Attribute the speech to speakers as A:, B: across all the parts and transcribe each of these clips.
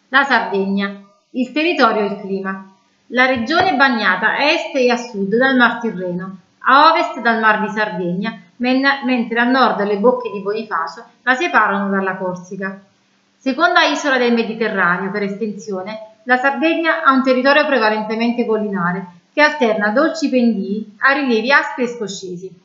A: La Sardegna, il territorio e il clima. La regione è bagnata a est e a sud dal Mar Tirreno, a ovest dal Mar di Sardegna, mentre a nord le bocche di Bonifacio la separano dalla Corsica. Seconda isola del Mediterraneo per estensione, la Sardegna ha un territorio prevalentemente collinare che alterna dolci pendii a rilievi aspri e scoscesi.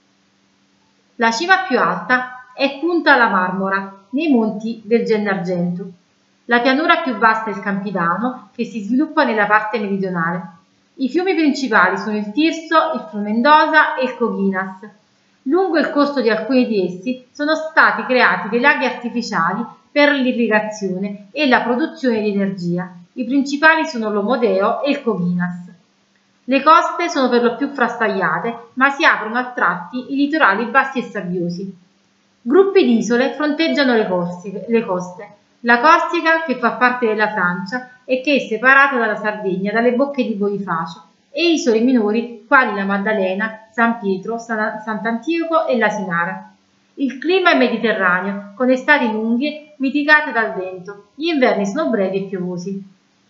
A: La cima più alta è Punta la Marmora, nei monti del Gennargentu. La pianura più vasta è il Campidano, che si sviluppa nella parte meridionale. I fiumi principali sono il Tirso, il Frumendosa e il Coghinas. Lungo il corso di alcuni di essi sono stati creati dei laghi artificiali per l'irrigazione e la produzione di energia. I principali sono l'Omodeo e il Coghinas. Le coste sono per lo più frastagliate, ma si aprono a tratti i litorali bassi e sabbiosi. Gruppi di isole fronteggiano le coste. La Corsica, che fa parte della Francia e che è separata dalla Sardegna dalle bocche di Bonifacio, e isole minori quali la Maddalena, San Pietro, Sant'Antioco e l'Asinara. Il clima è mediterraneo, con estati lunghe mitigate dal vento. Gli inverni sono brevi e piovosi.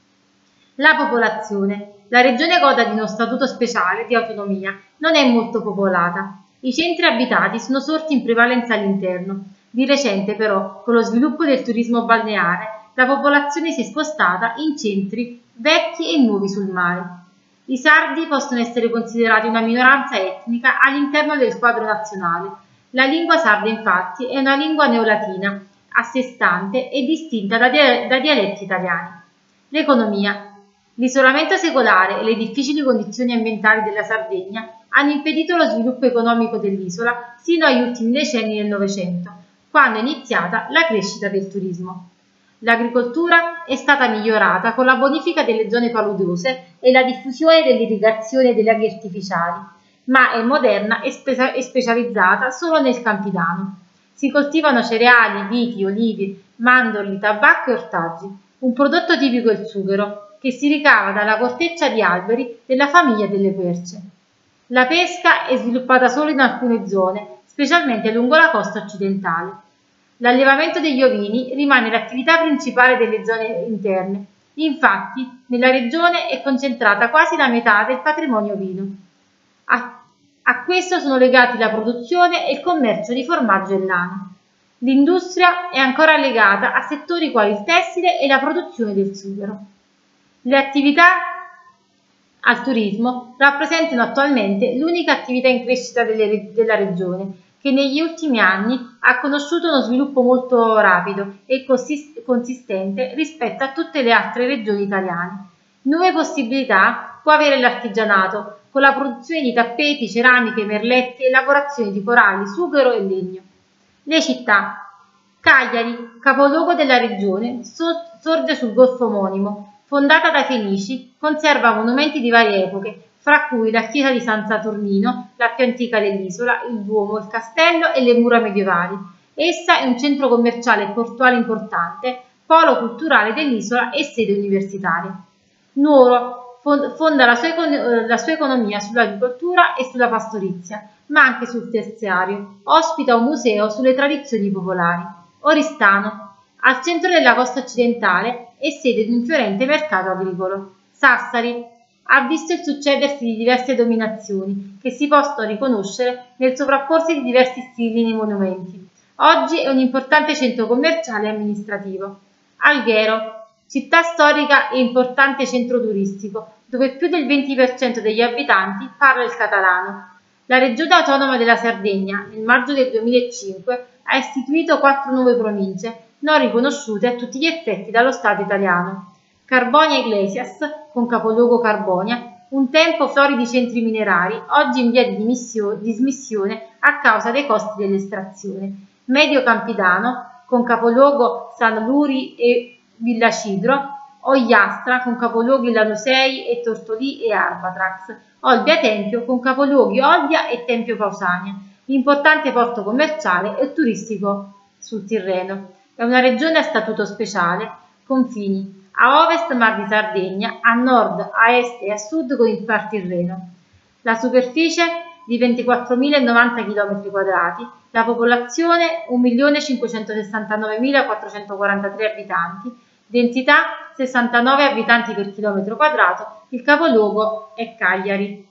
A: La popolazione. La regione goda di uno statuto speciale di autonomia, non è molto popolata. I centri abitati sono sorti in prevalenza all'interno. Di recente però, con lo sviluppo del turismo balneare, la popolazione si è spostata in centri vecchi e nuovi sul mare. I sardi possono essere considerati una minoranza etnica all'interno del quadro nazionale. La lingua sarda infatti è una lingua neolatina, a sé stante e distinta da dialetti italiani. L'economia. L'isolamento secolare e le difficili condizioni ambientali della Sardegna hanno impedito lo sviluppo economico dell'isola sino agli ultimi decenni del Novecento, quando è iniziata la crescita del turismo. L'agricoltura è stata migliorata con la bonifica delle zone paludose e la diffusione dell'irrigazione dei laghi artificiali, ma è moderna e specializzata solo nel Campidano. Si coltivano cereali, viti, olivi, mandorli, tabacco e ortaggi. Un prodotto tipico è il sughero, che si ricava dalla corteccia di alberi della famiglia delle querce. La pesca è sviluppata solo in alcune zone, specialmente lungo la costa occidentale. L'allevamento degli ovini rimane l'attività principale delle zone interne. Infatti, nella regione è concentrata quasi la metà del patrimonio ovino. A questo sono legati la produzione e il commercio di formaggio e lana. L'industria è ancora legata a settori quali il tessile e la produzione del sughero. Le attività al turismo rappresentano attualmente l'unica attività in crescita della regione, che negli ultimi anni ha conosciuto uno sviluppo molto rapido e consistente rispetto a tutte le altre regioni italiane. Nuove possibilità può avere l'artigianato, con la produzione di tappeti, ceramiche, merletti e lavorazioni di coralli, sughero e legno. Le città. Cagliari, capoluogo della regione, sorge sul golfo omonimo, fondata dai Fenici, conserva monumenti di varie epoche, fra cui la chiesa di San Saturnino, la più antica dell'isola, il Duomo, il castello e le mura medievali. Essa è un centro commerciale e portuale importante, polo culturale dell'isola e sede universitaria. Nuoro fonda la sua economia sull'agricoltura e sulla pastorizia, ma anche sul terziario. Ospita un museo sulle tradizioni popolari. Oristano, al centro della costa occidentale, è sede di un fiorente mercato agricolo. Sassari ha visto il succedersi di diverse dominazioni che si possono riconoscere nel sovrapporsi di diversi stili nei monumenti. Oggi è un importante centro commerciale e amministrativo. Alghero, città storica e importante centro turistico, dove più del 20% degli abitanti parla il catalano. La regione autonoma della Sardegna, nel maggio del 2005, ha istituito 4 nuove province, non riconosciute a tutti gli effetti dallo Stato italiano. Carbonia Iglesias, con capoluogo Carbonia, un tempo floridi centri minerari, oggi in via di dismissione a causa dei costi dell'estrazione. Medio Campidano, con capoluogo San Luri e Villacidro, Ogliastra, con capoluoghi Lanusei e Tortolì e Arbatrax, Olbia Tempio, con capoluoghi Olbia e Tempio Pausania, importante porto commerciale e turistico sul Tirreno. È una regione a statuto speciale, confini a ovest Mar di Sardegna, a nord, a est e a sud con il Mar Tirreno. La superficie di 24.090 km², la popolazione 1.569.443 abitanti, Densità 69 abitanti per chilometro quadrato, il capoluogo è Cagliari.